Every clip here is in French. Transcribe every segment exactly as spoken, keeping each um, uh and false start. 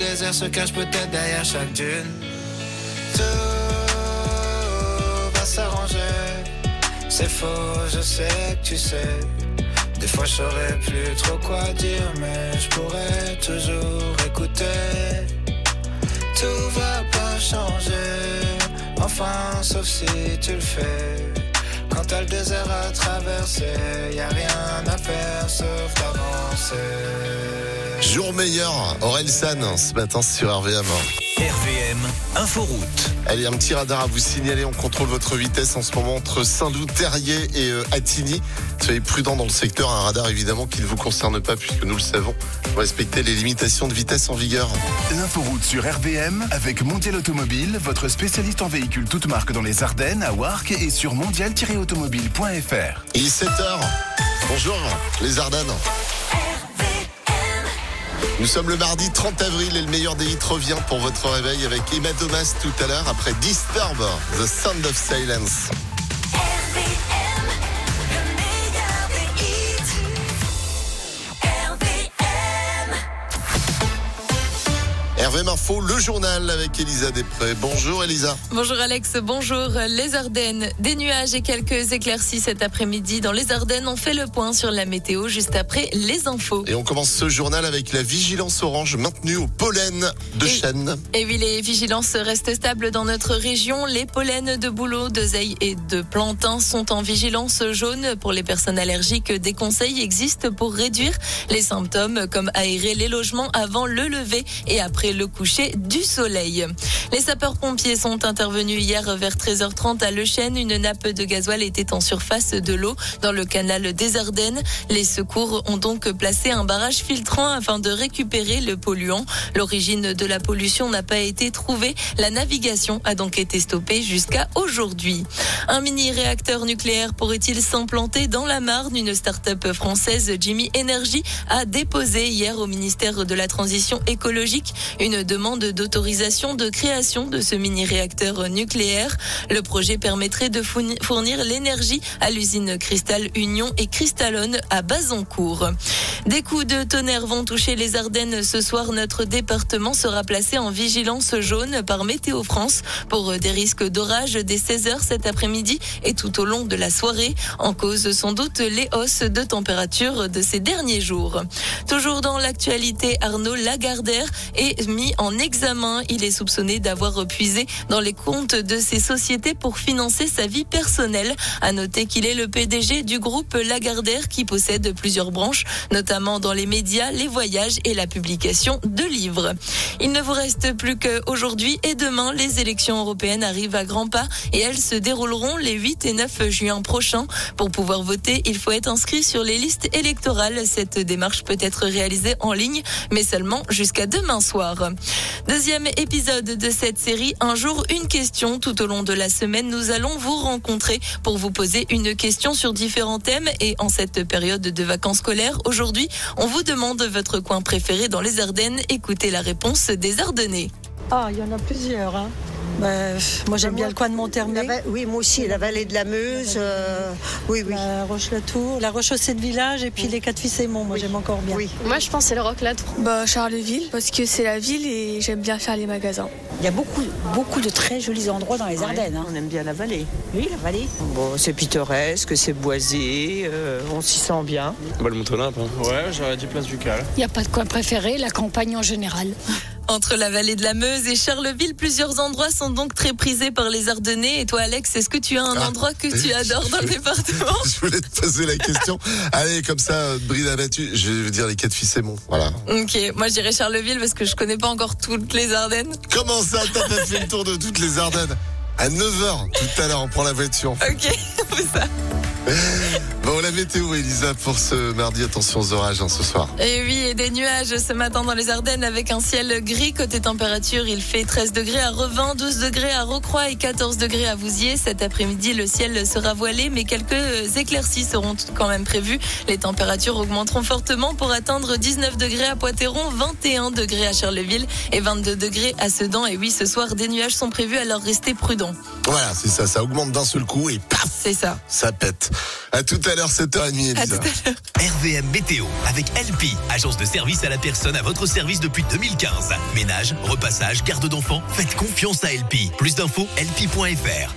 désert se cache peut-être derrière chaque dune. Tout va s'arranger. C'est faux, je sais que tu sais. Des fois je saurais plus trop quoi dire, mais je pourrais toujours écouter. Tout va pas changer, enfin sauf si tu le fais. Quand t'as le désert à traverser, y a rien à faire sauf d'avancer. Jour meilleur, Orelsan, ce matin sur R V M. R V M Inforoute. Allez, un petit radar à vous signaler. On contrôle votre vitesse en ce moment entre Saint-Loup, Terrier et euh, Attigny. Soyez prudents dans le secteur. Un radar évidemment qui ne vous concerne pas puisque nous le savons. Vous respectez les limitations de vitesse en vigueur. L'inforoute sur R V M avec Mondial Automobile, votre spécialiste en véhicules toutes marques dans les Ardennes, à Warcq et sur mondial tiret automobile point f r. Il est sept heures. Bonjour les Ardennes. Nous sommes le mardi trente avril et le meilleur des hits revient pour votre réveil avec Emma Thomas tout à l'heure après Disturb, The Sound of Silence. R V M, le meilleur des hits. R V M. R V M Info, le journal avec Elisa Després. Bonjour Elisa. Bonjour Alex, bonjour. Les Ardennes, des nuages et quelques éclaircies cet après-midi dans les Ardennes. On fait le point sur la météo juste après les infos. Et on commence ce journal avec la vigilance orange maintenue au pollen de et, chêne. Et oui, les vigilances restent stables dans notre région. Les pollens de bouleau, d'oseille et de plantain sont en vigilance jaune. Pour les personnes allergiques, des conseils existent pour réduire les symptômes comme aérer les logements avant le lever et après le coucher du soleil. Les sapeurs-pompiers sont intervenus hier vers treize heures trente à Le Chêne. Une nappe de gasoil était en surface de l'eau dans le canal des Ardennes. Les secours ont donc placé un barrage filtrant afin de récupérer le polluant. L'origine de la pollution n'a pas été trouvée. La navigation a donc été stoppée jusqu'à aujourd'hui. Un mini-réacteur nucléaire pourrait-il s'implanter dans la Marne? Une start-up française, Jimmy Energy, a déposé hier au ministère de la Transition écologique une demande d'autorisation de création de ce mini-réacteur nucléaire. Le projet permettrait de fournir l'énergie à l'usine Cristal Union et Cristallone à Bazancourt. Des coups de tonnerre vont toucher les Ardennes ce soir. Notre département sera placé en vigilance jaune par Météo France pour des risques d'orage dès seize heures cet après-midi et tout au long de la soirée. En cause, sans doute, les hausses de température de ces derniers jours. Toujours dans l'actualité, Arnaud Lagardère est mis en examen. Il est soupçonné d'avoir puisé dans les comptes de ses sociétés pour financer sa vie personnelle. À noter qu'il est le P D G du groupe Lagardère qui possède plusieurs branches, notamment dans les médias, les voyages et la publication de livres. Il ne vous reste plus qu'aujourd'hui et demain, les élections européennes arrivent à grands pas et elles se dérouleront les huit et neuf juin prochains. Pour pouvoir voter, il faut être inscrit sur les listes électorales. Cette démarche peut être réalisée en ligne, mais seulement jusqu'à demain soir. Deuxième épisode de cette série, un jour une question. Tout au long de la semaine, nous allons vous rencontrer pour vous poser une question sur différents thèmes. Et en cette période de vacances scolaires, aujourd'hui, on vous demande votre coin préféré dans les Ardennes. Écoutez la réponse des Ardennais. Ah, il y en a plusieurs, hein. Bah, moi j'aime bah, bien moi, le coin de Monthermé. Va- oui, moi aussi, la vallée de la Meuse. Euh, oui, oui. La Roche-la-Tour, la Roche-Chaussée de Village et puis oui. Les Quatre-Fils-Aymon, moi oui. J'aime encore bien. Oui. Moi je pense que c'est le Roc-la-Tour. Bah, Charleville, parce que c'est la ville et j'aime bien faire les magasins. Il y a beaucoup, beaucoup de très jolis endroits dans les ouais, Ardennes. Hein. On aime bien la vallée. Oui, la vallée. Bon, c'est pittoresque, c'est boisé, euh, on s'y sent bien. Bah, le Mont-Olympe. Hein. Ouais, j'aurais dit place Ducale. Il n'y a pas de coin préféré, la campagne en général. Entre la vallée de la Meuse et Charleville, plusieurs endroits sont donc très prisés par les Ardennais. Et toi, Alex, est-ce que tu as un ah, endroit que tu adores dans le département? Je voulais te poser la question. Allez, comme ça, bride abattue, je vais dire les Quatre-Fils-Aymon. Voilà. Ok, moi je dirais Charleville parce que je connais pas encore toutes les Ardennes. Comment ça, t'as pas fait le tour de toutes les Ardennes? À neuf heures, tout à l'heure, on prend la voiture. Ok, on fait ça. Bon, la météo, Elisa, pour ce mardi, attention aux orages hein, ce soir. Et oui, et des nuages ce matin dans les Ardennes avec un ciel gris. Côté température, il fait treize degrés à Revin, douze degrés à Rocroi et quatorze degrés à Vouziers. Cet après-midi, le ciel sera voilé, mais quelques éclaircies seront quand même prévues. Les températures augmenteront fortement pour atteindre dix-neuf degrés à Poitéron, vingt et un degrés à Charleville et vingt-deux degrés à Sedan. Et oui, ce soir, des nuages sont prévus, alors restez prudents. Voilà, c'est ça, ça augmente d'un seul coup et paf, c'est ça. Ça pète. À tout à l'heure, sept heures trente, Elisa. À tout à l'heure. R V M Météo avec L P, agence de service à la personne à votre service depuis deux mille quinze. Ménage, repassage, garde d'enfants, faites confiance à L P. Plus d'infos, L P point F R.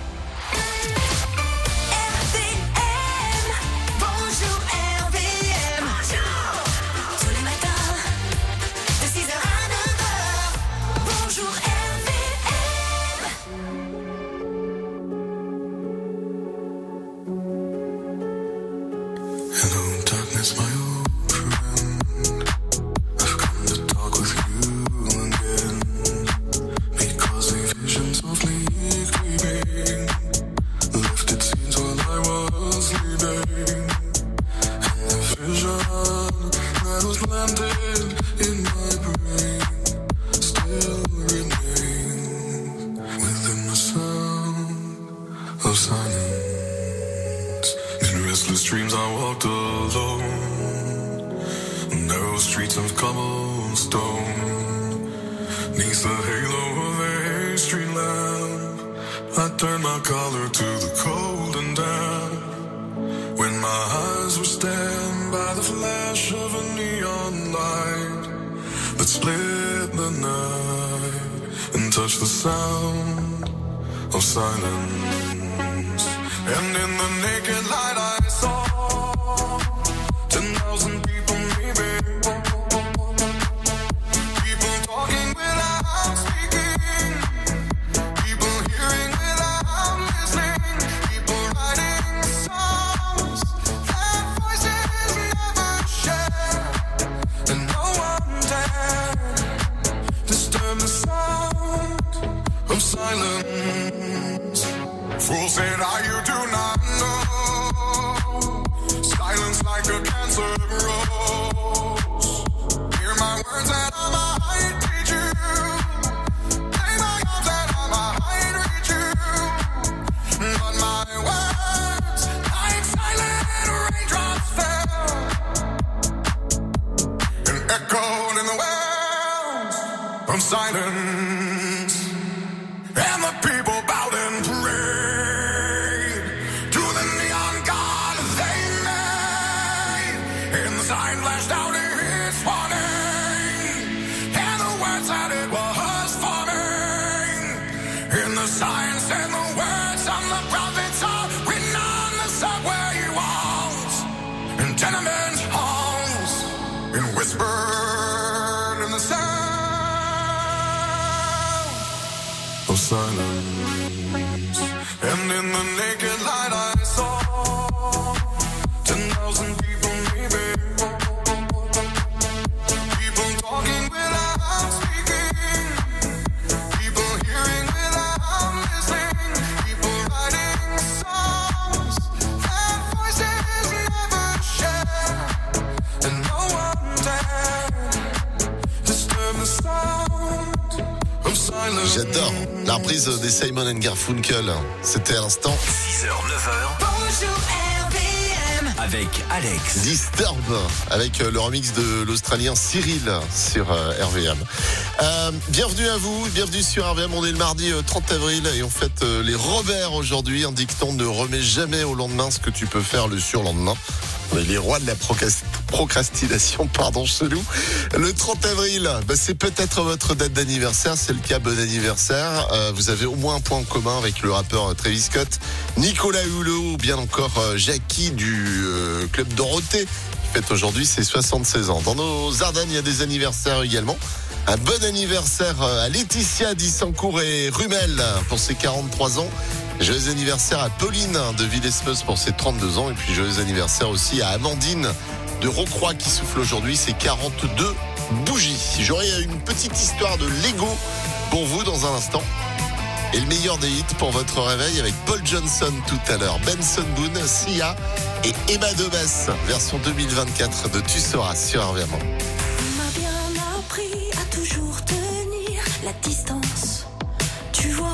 J'adore la reprise des Simon and Garfunkel. C'était à l'instant. six heures, neuf heures. Bonjour R V M. Avec Alex. Disturb, avec le remix de l'Australien Cyril sur R V M. Euh, bienvenue à vous, bienvenue sur R V M. On est le mardi trente avril et on fête les Robert aujourd'hui. Un dicton: ne remets jamais au lendemain ce que tu peux faire le surlendemain. On est les rois de la procrastination. Procrastination, pardon, chelou. Le trente avril, bah, c'est peut-être votre date d'anniversaire. C'est le cas, bon anniversaire. Euh, vous avez au moins un point en commun avec le rappeur Travis Scott, Nicolas Hulot ou bien encore euh, Jackie du euh, Club Dorothée, qui fête aujourd'hui ses soixante-seize ans. Dans nos Ardennes, il y a des anniversaires également. Un bon anniversaire à Laetitia d'Issancourt et Rumel pour ses quarante-trois ans. Joyeux anniversaire à Pauline de Villesmeuse pour ses trente-deux ans. Et puis joyeux anniversaire aussi à Amandine de Rocroi qui souffle aujourd'hui ses quarante-deux bougies. J'aurai une petite histoire de Lego pour vous dans un instant. Et le meilleur des hits pour votre réveil avec Paul Johnson tout à l'heure. Benson Boone, Sia et Emma Debès, version deux mille vingt-quatre de Tu sauras sur R V M. On m'a bien appris à toujours tenir la distance. Tu vois,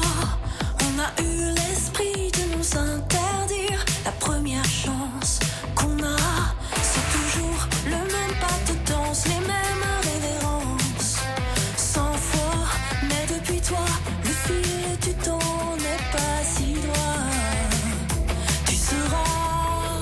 on a eu l'esprit de nous interdire la première chance qu'on a. C'est toujours le même pas de danse, les mêmes révérences. Cent fois, mais depuis toi, le fil du temps n'est pas si droit. Tu seras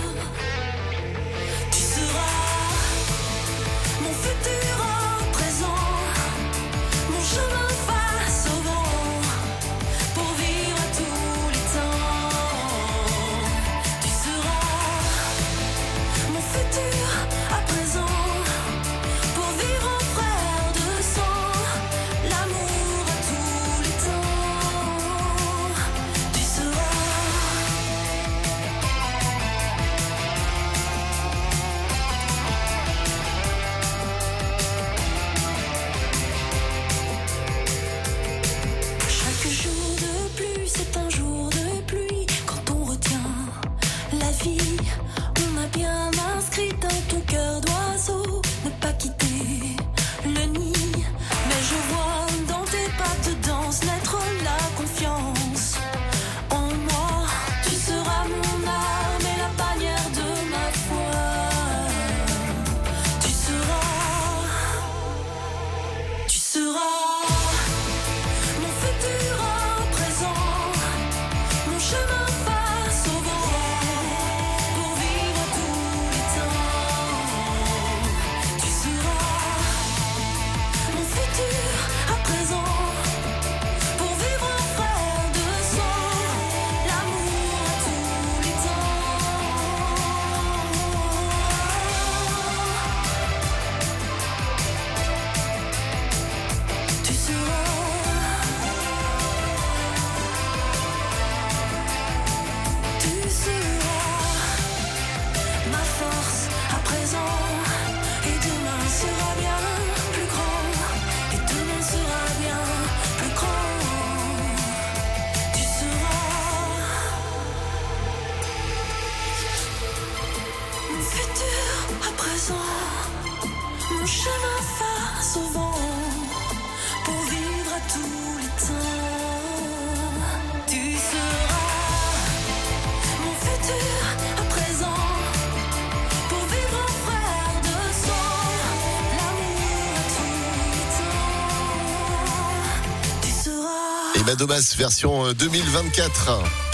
Et Madomas version deux mille vingt-quatre.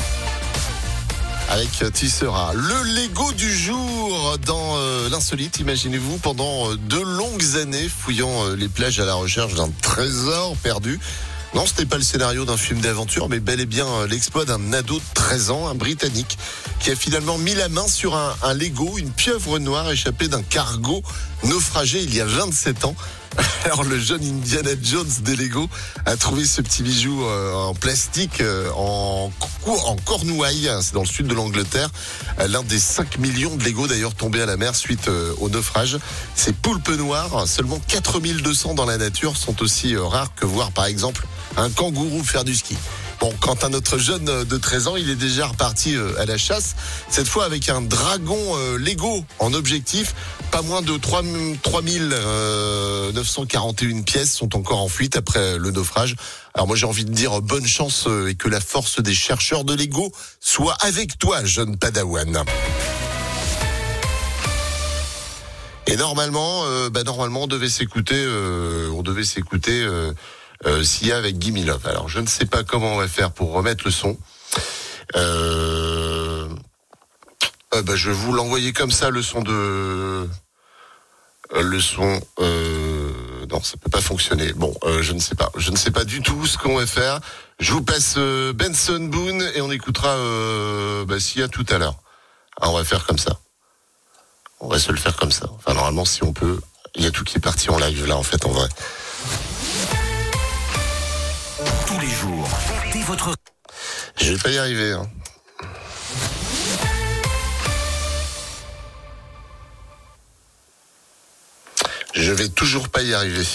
Avec Tissera. Le Lego du jour dans euh, l'insolite, imaginez-vous, pendant euh, de longues années, fouillant euh, les plages à la recherche d'un trésor perdu. Non, ce n'est pas le scénario d'un film d'aventure, mais bel et bien euh, l'exploit d'un ado de treize ans, un Britannique, qui a finalement mis la main sur un, un Lego, une pieuvre noire échappée d'un cargo naufragé il y a vingt-sept ans. Alors le jeune Indiana Jones des Lego a trouvé ce petit bijou euh, en plastique euh, en, en Cornouailles, c'est dans le sud de l'Angleterre. Euh, l'un des cinq millions de Lego d'ailleurs tombés à la mer suite euh, au naufrage. Ces poulpes noires, seulement quatre mille deux cents dans la nature, sont aussi euh, rares que voir par exemple un kangourou faire du ski. Bon, quant à notre jeune de treize ans, il est déjà reparti à la chasse, cette fois avec un dragon euh, Lego en objectif. Pas moins de trois mille neuf cent quarante et une pièces sont encore en fuite après le naufrage. Alors moi j'ai envie de dire bonne chance et que la force des chercheurs de Lego soit avec toi, jeune Padawan. Et normalement, euh, bah normalement on devait s'écouter, euh, on devait s'écouter. Euh, Euh, Sia avec Gimme Love. Alors je ne sais pas comment on va faire pour remettre le son. Euh... Euh, bah, je vais vous l'envoyer comme ça, le son de euh, le son. Euh... Non, ça peut pas fonctionner. Bon, euh, je ne sais pas. Je ne sais pas du tout ce qu'on va faire. Je vous passe euh, Benson Boone et on écoutera euh, bah, Sia tout à l'heure. Alors, on va faire comme ça. On va se le faire comme ça. Enfin normalement, si on peut. Il y a tout qui est parti en live là en fait en vrai. Tous les jours, dès votre... Je vais pas y arriver. Hein. Je vais toujours pas y arriver.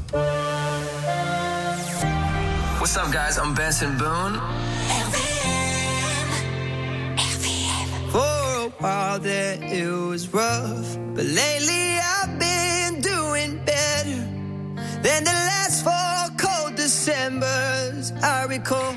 What's up, guys? I'm Benson Boone. R V M. R V M. For a while there it was rough, but lately I've been doing better than the last four cold Decembers I recall.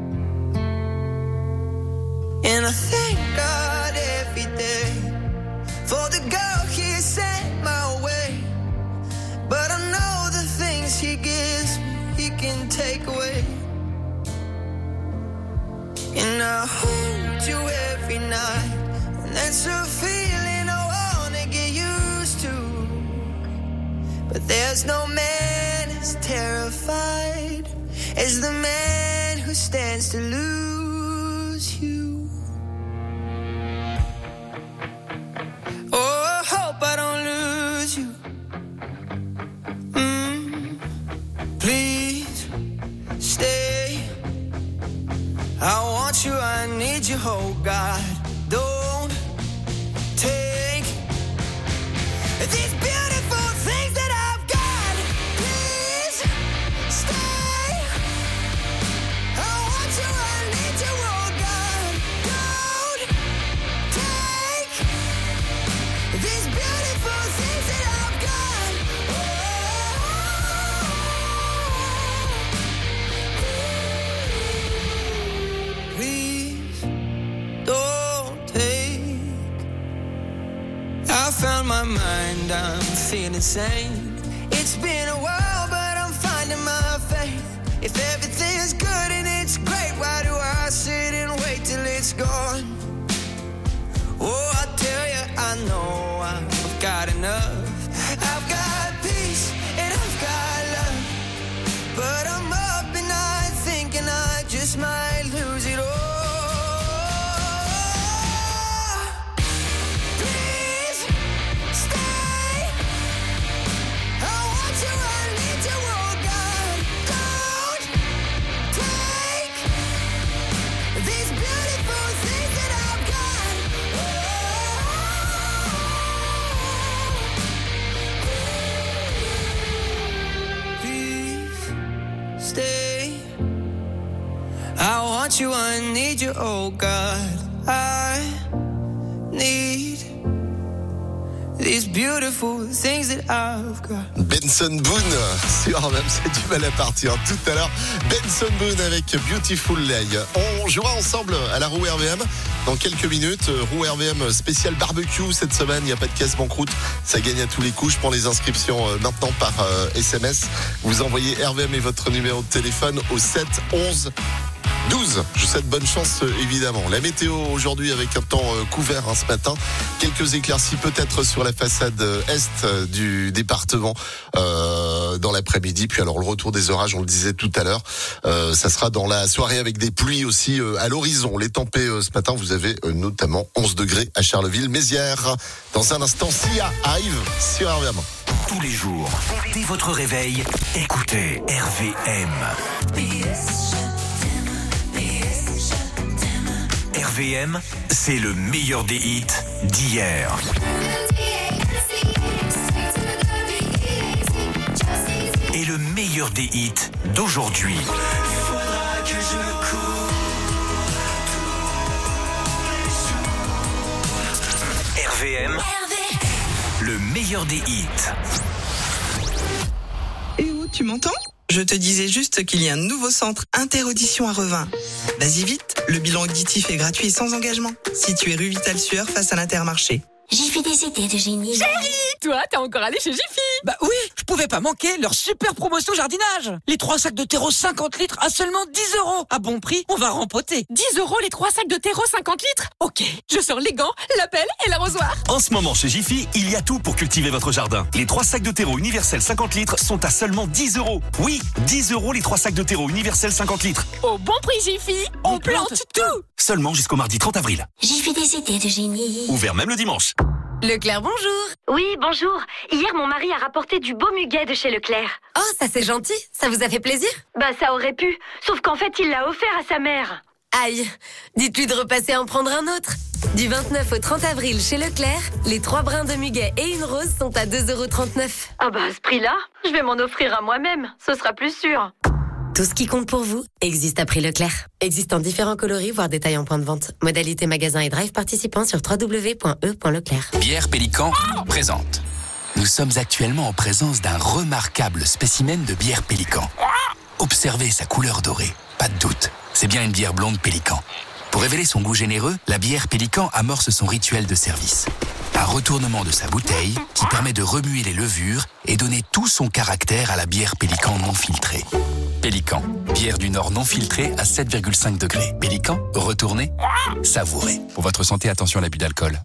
And I thank God every day for the girl He sent my way. But I know the things He gives me, He can take away. And I hold you every night, and that's a feeling I wanna get used to. But there's no man as terrified as the man who stands to lose you. Oh, I hope I don't lose you. Mm, please stay. I want you, I need you, oh God. Don't take these beautiful things that I've got. Please stay. I want you, I need you, oh God. Don't take these beautiful things that I've got. Oh, please don't take. I found my mind, I'm feeling sane. It's been a while, but I'm finding my faith. If everything is good and it's great, why do I sit and wait till it's gone? Oh, I tell you, I know I've got enough. I've got peace and I've got love, but I'm up and I thinking I just might lose it all. Please stay. I want you, I need you, oh God. Don't take these beautiful things that I've got. Please stay. I want you, I need you, oh God. I need these beautiful things that I've got. Benson Boone sur même c'est du mal à partir. Tout à l'heure, Benson Boone avec Beautiful Lay. On jouera ensemble à la roue R V M dans quelques minutes. Roue R V M spécial barbecue cette semaine. Il n'y a pas de casse banqueroute. Ça gagne à tous les coups. Je prends les inscriptions maintenant par S M S. Vous envoyez R V M et votre numéro de téléphone au sept onze douze. Je vous souhaite bonne chance évidemment. La météo aujourd'hui avec un temps couvert hein, ce matin. Quelques éclaircies peut-être sur la façade est du département euh, dans l'après-midi. Puis alors le retour des orages, on le disait tout à l'heure. Euh, ça sera dans la soirée avec des pluies aussi euh, à l'horizon. Les tempêtes euh, ce matin, vous avez euh, notamment onze degrés à Charleville-Mézières. Dans un instant, Sia arrive sur R V M. Tous les jours, dès votre réveil, écoutez R V M. R V M, c'est le meilleur des hits d'hier. Et le meilleur des hits d'aujourd'hui. R V M, le meilleur des hits. Eh oh, tu m'entends ? Je te disais juste qu'il y a un nouveau centre Interaudition à Revin. Vas-y vite, le bilan auditif est gratuit et sans engagement. Situé rue Vital Sueur face à l'Intermarché. J'ai fait des idées de génie. Chérie, toi, t'es encore allé chez Jiffy? Bah oui, je pouvais pas manquer leur super promotion jardinage. Les trois sacs de terreau cinquante litres à seulement dix euros. À bon prix, on va rempoter. dix euros les trois sacs de terreau cinquante litres? Ok, je sors les gants, la pelle et l'arrosoir. En ce moment, chez Jiffy, il y a tout pour cultiver votre jardin. Les trois sacs de terreau universel cinquante litres sont à seulement dix euros. Oui, dix euros les trois sacs de terreau universel cinquante litres. Au bon prix Jiffy, on, on plante, plante tout. Seulement jusqu'au mardi trente avril. J'ai fait des idées de génie. Ouvert même le dimanche. Leclerc, bonjour. Oui, bonjour. Hier, mon mari a rapporté du beau muguet de chez Leclerc. Oh, ça c'est gentil. Ça vous a fait plaisir? Bah, ça aurait pu. Sauf qu'en fait, il l'a offert à sa mère. Aïe. Dites-lui de repasser en prendre un autre. Du vingt-neuf au trente avril chez Leclerc, les trois brins de muguet et une rose sont à deux euros trente-neuf. Ah bah, à ce prix-là, je vais m'en offrir à moi-même. Ce sera plus sûr. Tout ce qui compte pour vous existe à prix Leclerc. Existe en différents coloris, voire détails en point de vente. Modalité magasin et drive participants sur w w w point e point leclerc. Bière Pélican présente. Nous sommes actuellement en présence d'un remarquable spécimen de bière Pélican. Observez sa couleur dorée. Pas de doute, c'est bien une bière blonde Pélican. Pour révéler son goût généreux, la bière Pélican amorce son rituel de service. Un retournement de sa bouteille qui permet de remuer les levures et donner tout son caractère à la bière Pélican non filtrée. Pélican, bière du Nord non filtrée à sept virgule cinq degrés. Pélican, retournez, savourez. Pour votre santé, attention à l'abus d'alcool.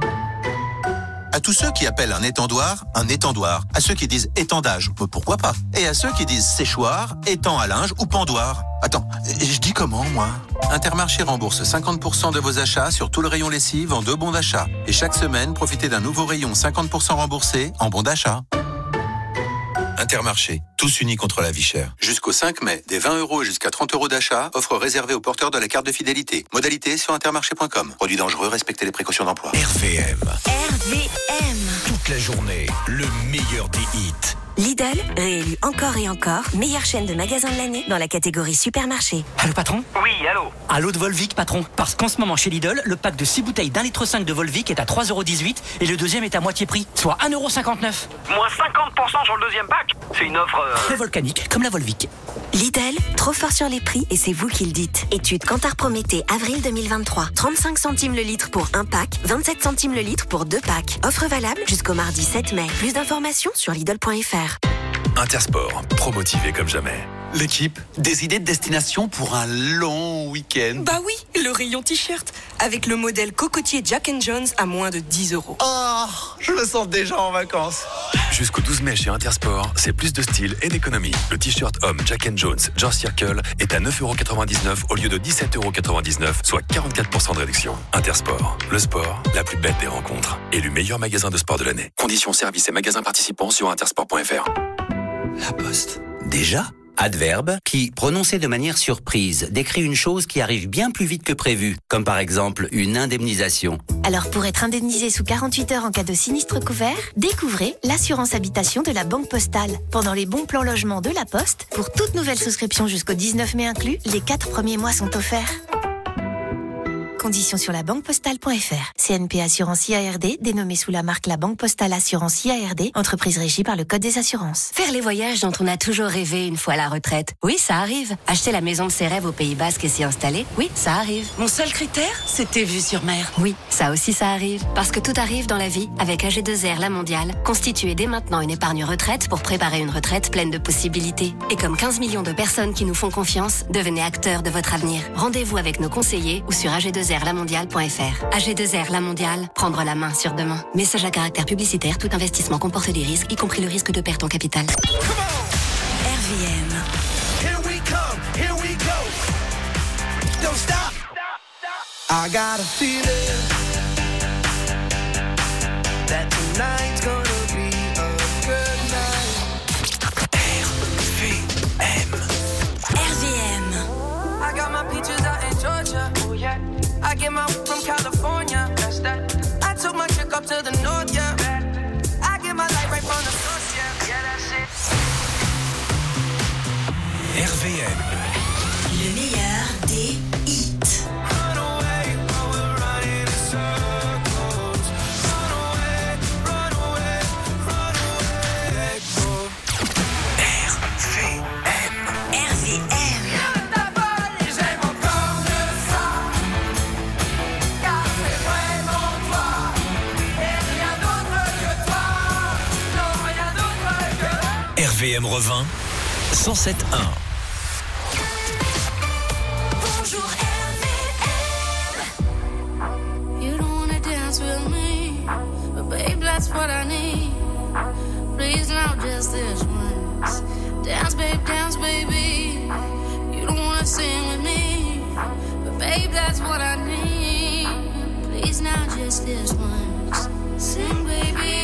À tous ceux qui appellent un étendoir, un étendoir. À ceux qui disent étendage, pourquoi pas. Et à ceux qui disent séchoir, étang à linge ou pendoir. Attends, je dis comment, moi ? Intermarché rembourse cinquante pour cent de vos achats sur tout le rayon lessive en deux bons d'achat. Et chaque semaine, profitez d'un nouveau rayon cinquante pour cent remboursé en bons d'achat. Intermarché, tous unis contre la vie chère. Jusqu'au cinq mai, des vingt euros jusqu'à trente euros d'achat, offre réservée aux porteurs de la carte de fidélité. Modalité sur intermarché point com. Produit dangereux, respectez les précautions d'emploi. R V M. R V M. Toute la journée, le meilleur des hits. Lidl, réélu encore et encore, meilleure chaîne de magasins de l'année dans la catégorie supermarché. Allô patron ? Oui, allô. Allô de Volvic patron. Parce qu'en ce moment chez Lidl, le pack de six bouteilles d'un litre cinq de Volvic est à trois euros dix-huit et le deuxième est à moitié prix, soit un euro cinquante-neuf. Moins cinquante pour cent sur le deuxième pack. C'est une offre... Euh... Très volcanique, comme la Volvic. Lidl, trop fort sur les prix et c'est vous qui le dites. Étude Kantar Prométhée, avril deux mille vingt-trois. trente-cinq centimes le litre pour un pack, vingt-sept centimes le litre pour deux packs. Offre valable jusqu'au mardi sept mai. Plus d'informations sur Lidl point f r. Intersport, promotivé comme jamais. L'équipe, des idées de destination pour un long week-end. Bah oui, le rayon t-shirt, avec le modèle cocotier Jack and Jones à moins de dix euros. Oh, je me sens déjà en vacances. Jusqu'au douze mai chez Intersport, c'est plus de style et d'économie. Le t-shirt homme Jack and Jones George Circle est à neuf euros quatre-vingt-dix-neuf au lieu de dix-sept euros quatre-vingt-dix-neuf, soit quarante-quatre pour cent de réduction. Intersport, le sport, la plus belle des rencontres. Élu meilleur magasin de sport de l'année. Conditions, services et magasins participants sur intersport point f r. La Poste. Déjà ? Adverbe, qui, prononcé de manière surprise, décrit une chose qui arrive bien plus vite que prévu, comme par exemple une indemnisation. Alors pour être indemnisé sous quarante-huit heures en cas de sinistre couvert, découvrez l'assurance habitation de la Banque Postale. Pendant les bons plans logement de la Poste, pour toute nouvelle souscription jusqu'au dix-neuf mai inclus, les quatre premiers mois sont offerts. Conditions sur la banque postale point f r. C N P Assurance I A R D, dénommée sous la marque La Banque Postale Assurance I A R D, entreprise régie par le Code des assurances. Faire les voyages dont on a toujours rêvé une fois à la retraite. Oui, ça arrive. Acheter la maison de ses rêves au Pays Basque et s'y installer. Oui, ça arrive. Mon seul critère, c'était vue sur mer. Oui, ça aussi ça arrive. Parce que tout arrive dans la vie avec A G deux R La Mondiale. Constituez dès maintenant une épargne retraite pour préparer une retraite pleine de possibilités. Et comme quinze millions de personnes qui nous font confiance, devenez acteurs de votre avenir. Rendez-vous avec nos conseillers ou sur A G deux R la mondiale point f r. A G deux R La Mondiale, prendre la main sur demain. Message à caractère publicitaire, tout investissement comporte des risques, y compris le risque de perte en capital. R V M. Here we come, here we go. Don't stop. I got a feeling that tonight's gonna be a good night. R V M. R V M. I got my peaches out in Georgia. Oh yeah. I get my from California. That's that. I took my chick up to the north, yeah. I get my light right from the source, yeah. Yeah, that's it. R V M. Le meilleur des hits. R V M revint cent sept un. Bonjour R V M. You don't wanna dance with me, but babe, that's what I need. Please now, just this once. Dance, babe, dance, baby. You don't wanna sing with me, but babe, that's what I need. Please now, just this once. Sing, baby.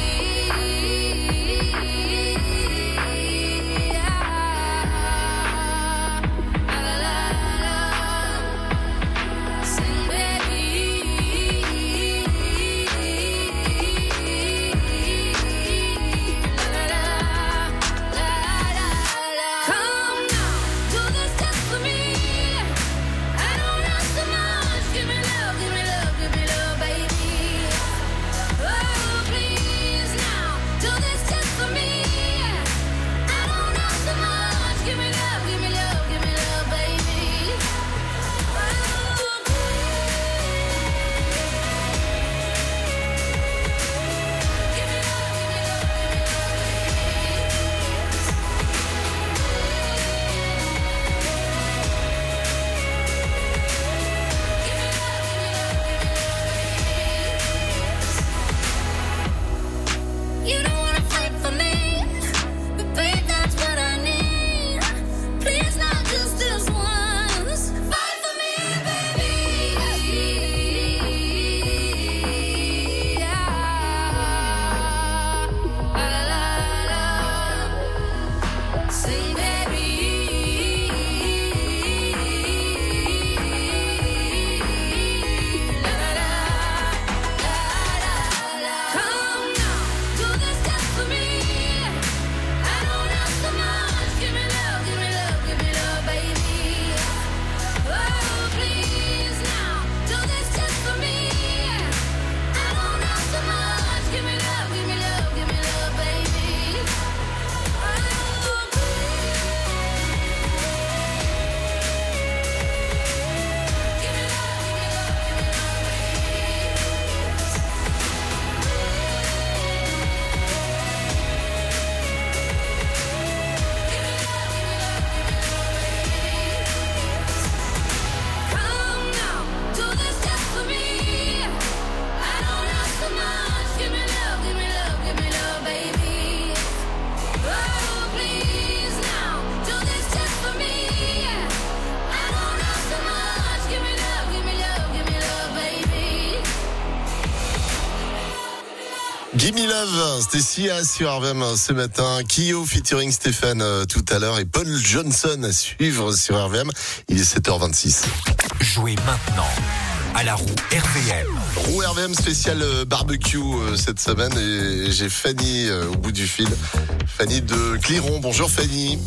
Gimme Love, c'était Sia sur R V M ce matin. Kyo featuring Stéphane euh, tout à l'heure et Paul Johnson à suivre sur R V M. Il est sept heures vingt-six. Jouez maintenant à la roue R V M. Roue R V M spécial euh, barbecue euh, cette semaine et j'ai Fanny euh, au bout du fil. Fanny de Cliron. Bonjour Fanny.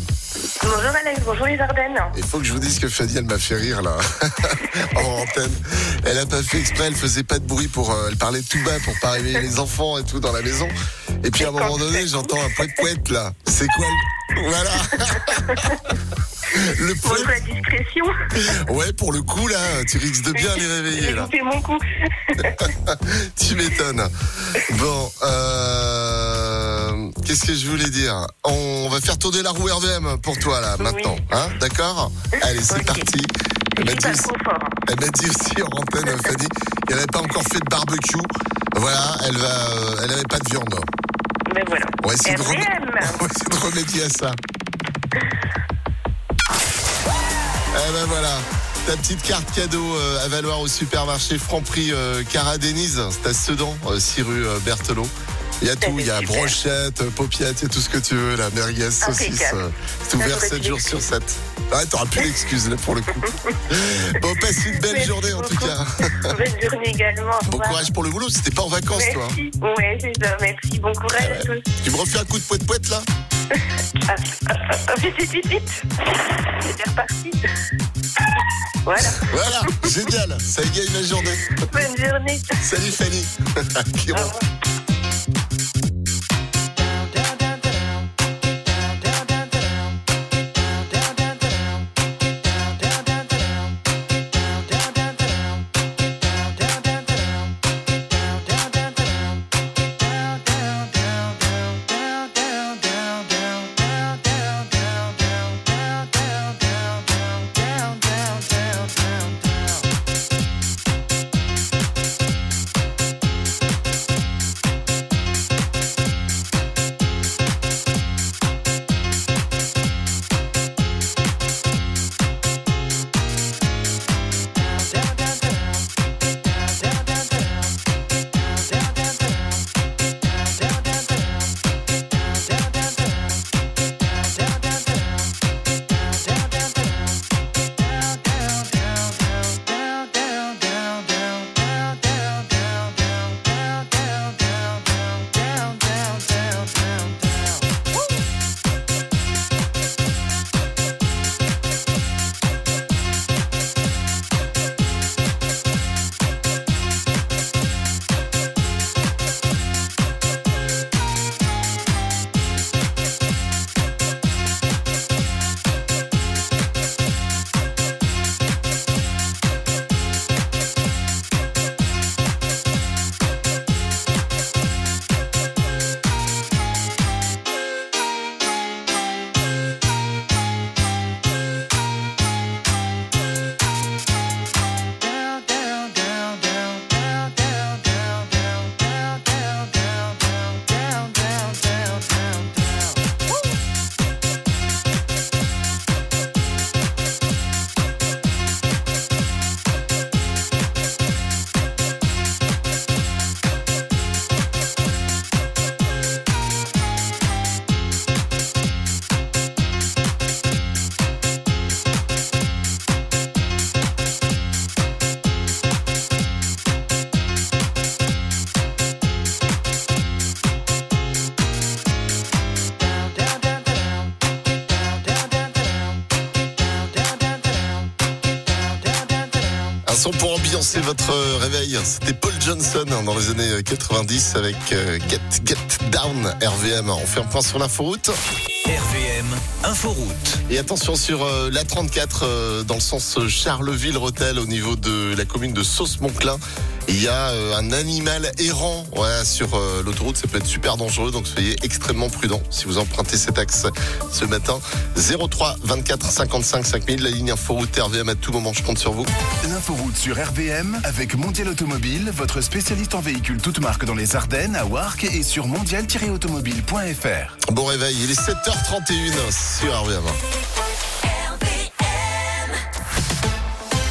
Bonjour Alex, bonjour les Ardennes. Il faut que je vous dise que Fanny, elle m'a fait rire là, en antenne. Elle a pas fait exprès, elle faisait pas de bruit pour, euh, elle parlait tout bas pour pas réveiller les enfants et tout dans la maison. Et puis à un moment donné, j'entends un poète poète là. C'est quoi le... Voilà. Le Bonjour la discrétion. Ouais, pour le coup là, tu risques de bien les réveiller J'ai là. loupé mon coup. Tu m'étonnes. Bon, euh... qu'est-ce que je voulais dire? On va faire tourner la roue R V M pour toi là maintenant, oui. Hein, d'accord? Allez, c'est okay. Parti. Elle m'a dit, aussi... elle m'a dit aussi en antenne, Fanny, qu'elle n'avait pas encore fait de barbecue. Voilà, elle va, euh... elle n'avait pas de viande. Ben voilà. On va essayer, de, remé... On va essayer de remédier à ça. Eh ben voilà, ta petite carte cadeau euh, à valoir au supermarché Franprix euh, Cara Denise, c'est à Sedan, euh, six rue euh, Berthelot. Il y a tout, il y a brochette, euh, paupiette, il y a tout ce que tu veux, la merguez, saucisse. Euh, c'est ouvert sept jours sur sept. Ouais, t'auras plus d'excuses là pour le coup. Bon, passe une belle merci journée en beaucoup. Tout cas. Belle journée également. Bon courage pour le boulot, c'était pas en vacances merci. Toi. Ouais, c'est ça, merci, bon courage ouais. à tous. Tu me refais un coup de poète poète là? Ah, ah, ah, vite, vite, vite, vite. C'est reparti. Voilà. Voilà, génial. Ça égaye la journée. Bonne journée. Salut Fanny. Au revoir. Pour ambiancer votre réveil, c'était Paul Johnson dans les années quatre-vingt-dix avec Get Get Down R V M. On fait un point sur l'inforoute. R V M Inforoute. Et attention sur euh, la trente-quatre euh, dans le sens Charleville-Rethel au niveau de la commune de Sauce-Monclin. Il y a euh, un animal errant ouais, sur euh, l'autoroute, ça peut être super dangereux, donc soyez extrêmement prudents si vous empruntez cet axe ce matin. zéro trois vingt-quatre cinquante-cinq cinq mille, la ligne Inforoute R V M à tout moment, je compte sur vous. L'inforoute sur R V M avec Mondial Automobile, votre spécialiste en véhicules toutes marques dans les Ardennes, à Warcq et sur mondial tiret automobile point f r. Bon réveil, il est sept heures trente et une sur R V M.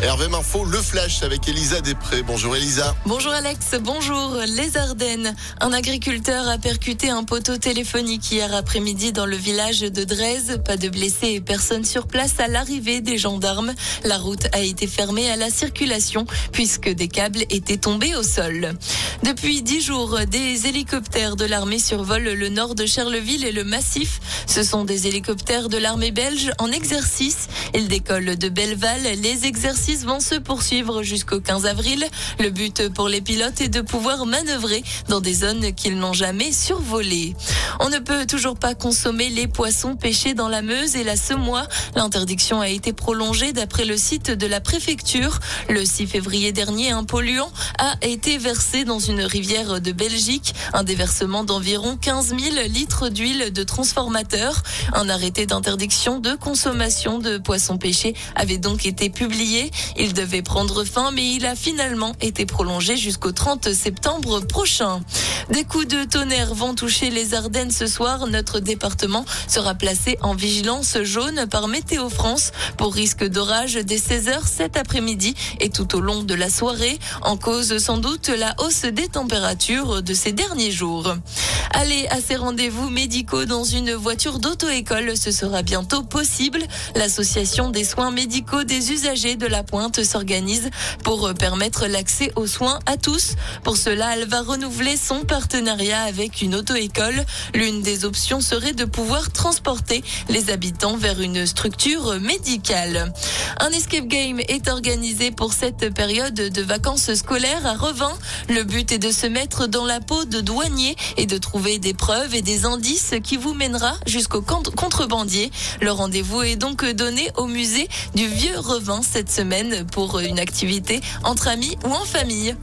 R V M Info, le flash avec Elisa Després. Bonjour Elisa. Bonjour Alex, bonjour. Les Ardennes. Un agriculteur a percuté un poteau téléphonique hier après-midi dans le village de Drèze. Pas de blessés et personne sur place à l'arrivée des gendarmes. La route a été fermée à la circulation puisque des câbles étaient tombés au sol. Depuis dix jours, des hélicoptères de l'armée survolent le nord de Charleville et le Massif. Ce sont des hélicoptères de l'armée belge en exercice. Ils décollent de Belleval. Les exercices vont se poursuivre jusqu'au quinze avril. Le but pour les pilotes est de pouvoir manœuvrer dans des zones qu'ils n'ont jamais survolées. On ne peut toujours pas consommer les poissons pêchés dans la Meuse et la Semois. L'interdiction a été prolongée d'après le site de la préfecture. Le six février dernier, un polluant a été versé dans une rivière de Belgique. Un déversement d'environ quinze mille litres d'huile de transformateur. Un arrêté d'interdiction de consommation de poissons pêchés avait donc été publié. Il devait prendre fin, mais il a finalement été prolongé jusqu'au trente septembre prochain. Des coups de tonnerre vont toucher les Ardennes ce soir. Notre département sera placé en vigilance jaune par Météo France pour risque d'orage dès seize heures cet après-midi et tout au long de la soirée. En cause sans doute la hausse des températures de ces derniers jours. Aller à ces rendez-vous médicaux dans une voiture d'auto-école, ce sera bientôt possible. L'association des soins médicaux des usagers de la Pointe s'organise pour permettre l'accès aux soins à tous. Pour cela, elle va renouveler son partenariat avec une auto-école. L'une des options serait de pouvoir transporter les habitants vers une structure médicale. Un escape game est organisé pour cette période de vacances scolaires à Revin. Le but est de se mettre dans la peau de douanier et de trouver des preuves et des indices qui vous mènera jusqu'au contrebandier. Le rendez-vous est donc donné au musée du Vieux Revin cette semaine pour une activité entre amis ou en famille.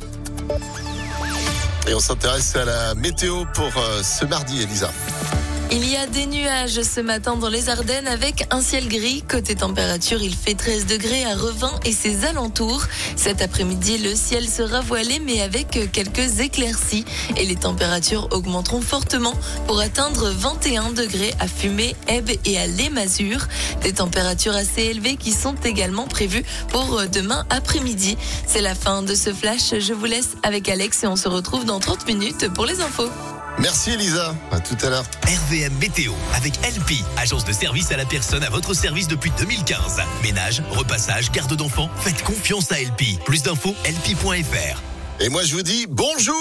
Et on s'intéresse à la météo pour euh, ce mardi, Elisa. Il y a des nuages ce matin dans les Ardennes avec un ciel gris. Côté température, il fait treize degrés à Revin et ses alentours. Cet après-midi, le ciel sera voilé mais avec quelques éclaircies. Et les températures augmenteront fortement pour atteindre vingt et un degrés à Fumé, Ebbe et à Les-Mazures. Des températures assez élevées qui sont également prévues pour demain après-midi. C'est la fin de ce flash. Je vous laisse avec Alex et on se retrouve dans trente minutes pour les infos. Merci Elisa, à tout à l'heure. R V M Météo avec L P, agence de service à la personne à votre service depuis deux mille quinze. Ménage, repassage, garde d'enfants, faites confiance à L P. Plus d'infos, L P point F R. Et moi je vous dis bonjour.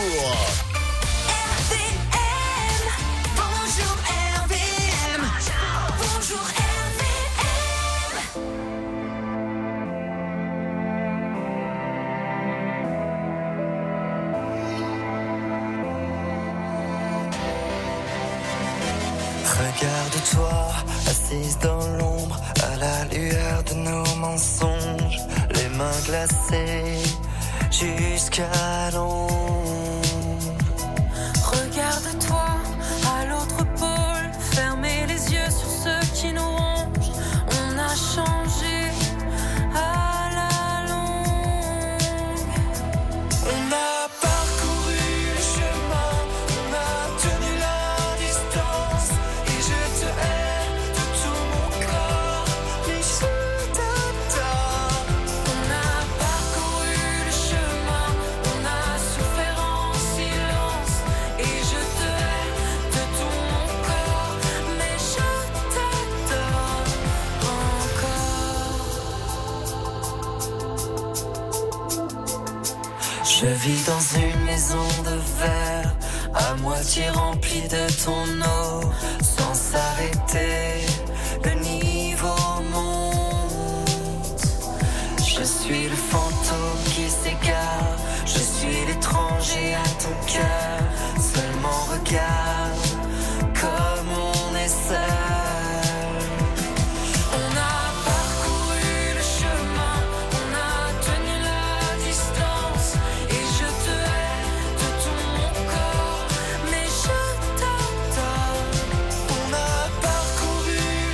Regarde-toi, assise dans l'ombre, à la lueur de nos mensonges, les mains glacées jusqu'à l'ombre. Regarde-toi, à l'autre pôle, fermez les yeux sur ceux qui nous rongent. On a changé à la longue. On a parcouru le chemin, on a tenu la distance. Et je te hais de tout mon corps, mais je t'adore. On a parcouru le chemin, on a souffert en silence. Et je te hais de tout mon corps, mais je t'adore encore. Je vis dans une maison de verre, à moitié remplie de ton eau, sans s'arrêter, le niveau monte. Je suis le fantôme qui s'égare, je suis l'étranger à ton cœur. Seulement regarde comme on est seul. On a parcouru le chemin, on a tenu la distance. Et je te hais de tout mon corps, mais je t'adore. On a parcouru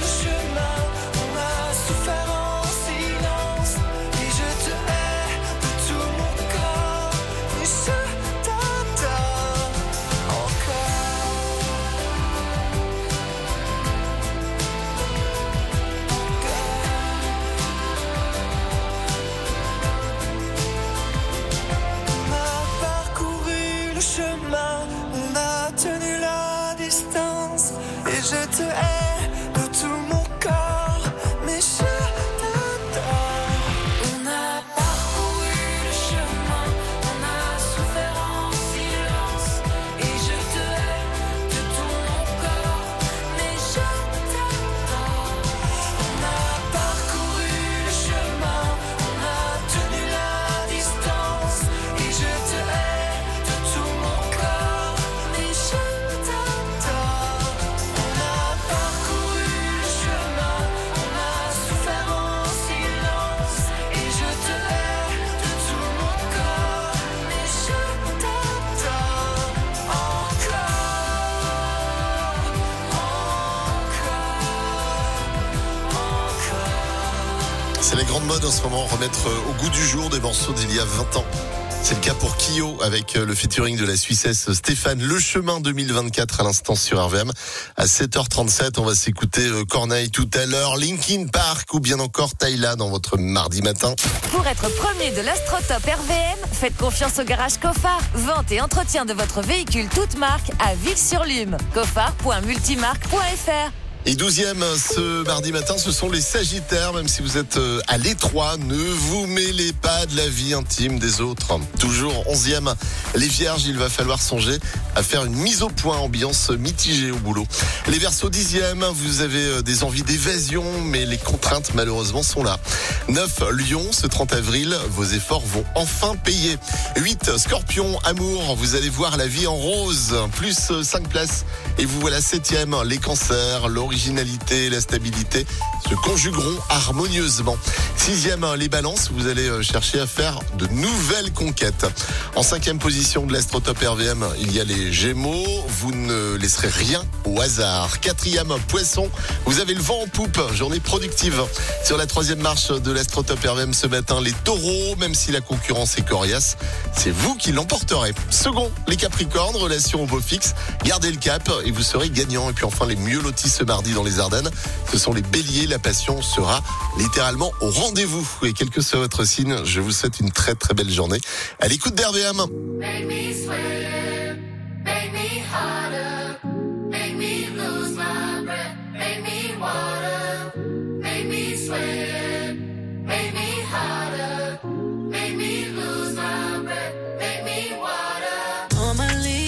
C'est la grande mode en ce moment, remettre au goût du jour des morceaux d'il y a vingt ans. C'est le cas pour Kyo avec le featuring de la Suissesse Stéphane. Le chemin deux mille vingt-quatre à l'instant sur R V M. À sept heures trente-sept, on va s'écouter Corneille tout à l'heure, Linkin Park ou bien encore Tayla dans votre mardi matin. Pour être premier de l'Astrotop R V M, faites confiance au garage Cofar. Vente et entretien de votre véhicule toute marque à Ville-sur-Lume. cofar point multimarque point f r. Et douzième, ce mardi matin, ce sont les Sagittaires. Même si vous êtes à l'étroit, ne vous mêlez pas de la vie intime des autres. Toujours onzième, les Vierges, il va falloir songer à faire une mise au point, ambiance mitigée au boulot. Les Verseaux, dixième, vous avez des envies d'évasion, mais les contraintes malheureusement sont là. neuf, Lion, ce trente avril, vos efforts vont enfin payer. huit, Scorpion, amour, vous allez voir la vie en rose. Plus cinq places. Et vous voilà septième, les Cancers, l'originalité et la stabilité se conjugueront harmonieusement. Sixième, les Balances, vous allez chercher à faire de nouvelles conquêtes. En cinquième position de l'Astrotop R V M, il y a les Gémeaux, vous ne laisserez rien au hasard. Quatrième, Poisson, vous avez le vent en poupe, journée productive. Sur la troisième marche de l'Astrotop R V M ce matin, les Taureaux, même si la concurrence est coriace, c'est vous qui l'emporterez. Second, les Capricornes, relation au beau fixe, gardez le cap et vous serez gagnant. Et puis enfin, les mieux lotis ce mardi dans les Ardennes, ce sont les Béliers, la passion sera littéralement au rendez-vous. Et quel que soit votre signe, je vous souhaite une très très belle journée à l'écoute d'R V M. Make me sweat, make me harder, make me lose my breath, make me water, make me sweat, make me harder, make me lose my breath, make me water. Normally,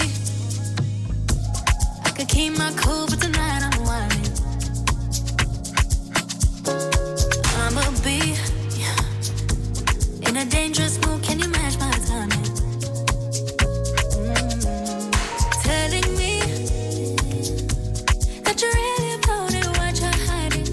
I could keep my cool, but tonight I'm whining. I'ma be in a dangerous mood, can you match my timing? Telling me that you're really about it, what you're hiding.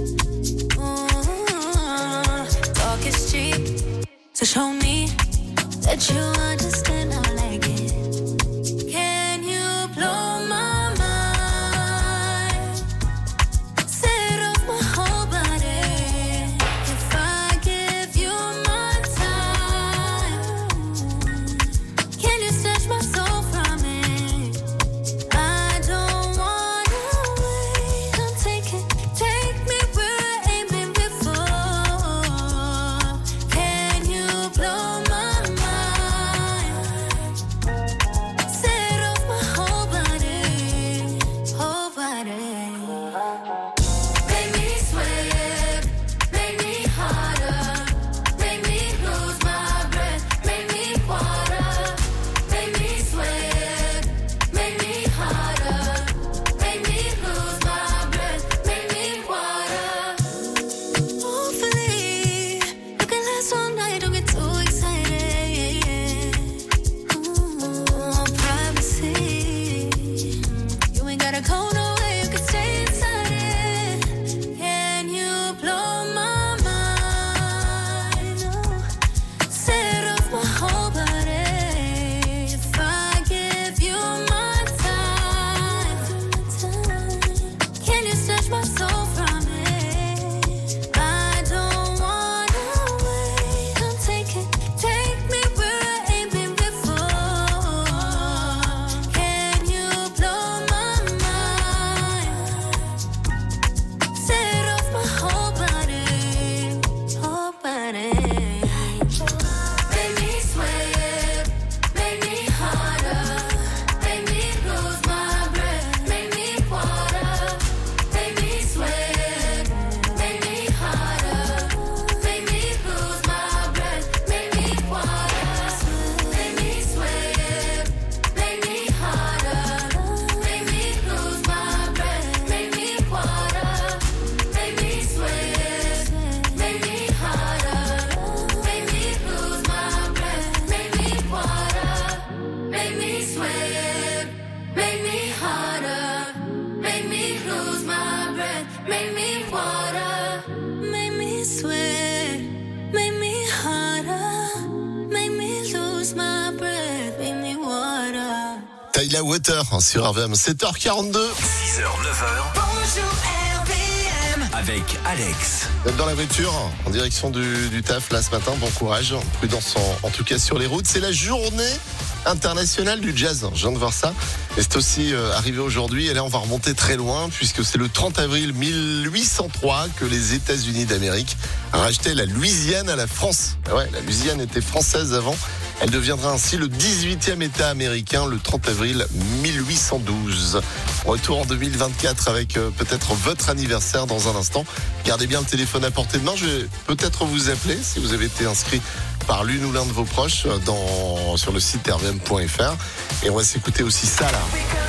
Ooh, talk is cheap, so show me that you understand how I like it. Can you blow my mind? Set off my whole body. If I give you my time, can you snatch my soul from it? I don't wanna wait. Come take it, take me where I ain't been before. Can you blow my mind? Set off my whole body, whole body. Make me sweat, make me harder, make me lose my breath, make me water, make me sweat, make me harder, make me lose my breath, make me water. Hopefully, you can last all night, don't get too excited. Ooh, privacy, you ain't gotta go nowhere, you can stay inside it. Can you blow my mind? Oh, set off my whole body. If I give you my time, can you snatch my soul from it? I don't wanna wait. Come take it, take me where I ain't been before. Can you blow my mind? Set off my whole body, whole body. Make me sweat, make me harder, make me lose my breath, make me water, make me sweat, make me harder, make me lose my breath, make me water, make me sweat, make me harder, make me lose my breath, make me water, make me sweat, make me harder, make me lose my breath, make me water, make me sweat, make me harder, make me lose my breath, make me water, make me sweat, make me harder, make me lose my breath, make me water. Tayla Water sur R V M, sept heures quarante-deux. six heures, neuf heures. Bonjour R V M. Avec Alex. Vous êtes dans la voiture, en direction du, du taf là ce matin, bon courage, prudence en, en tout cas sur les routes. C'est la journée internationale du jazz, je viens de voir ça. Et c'est aussi euh, arrivé aujourd'hui, et là on va remonter très loin, puisque c'est le trente avril mille huit cent trois que les États-Unis d'Amérique rachetaient la Louisiane à la France. Ouais, la Louisiane était française avant. Elle deviendra ainsi le dix-huitième État américain le trente avril mille huit cent douze. Retour en deux mille vingt-quatre avec euh, peut-être votre anniversaire dans un instant. Gardez bien le téléphone à portée de main. Je vais peut-être vous appeler si vous avez été inscrit par l'une ou l'un de vos proches dans, sur le site r v m point f r. Et on va s'écouter aussi ça là.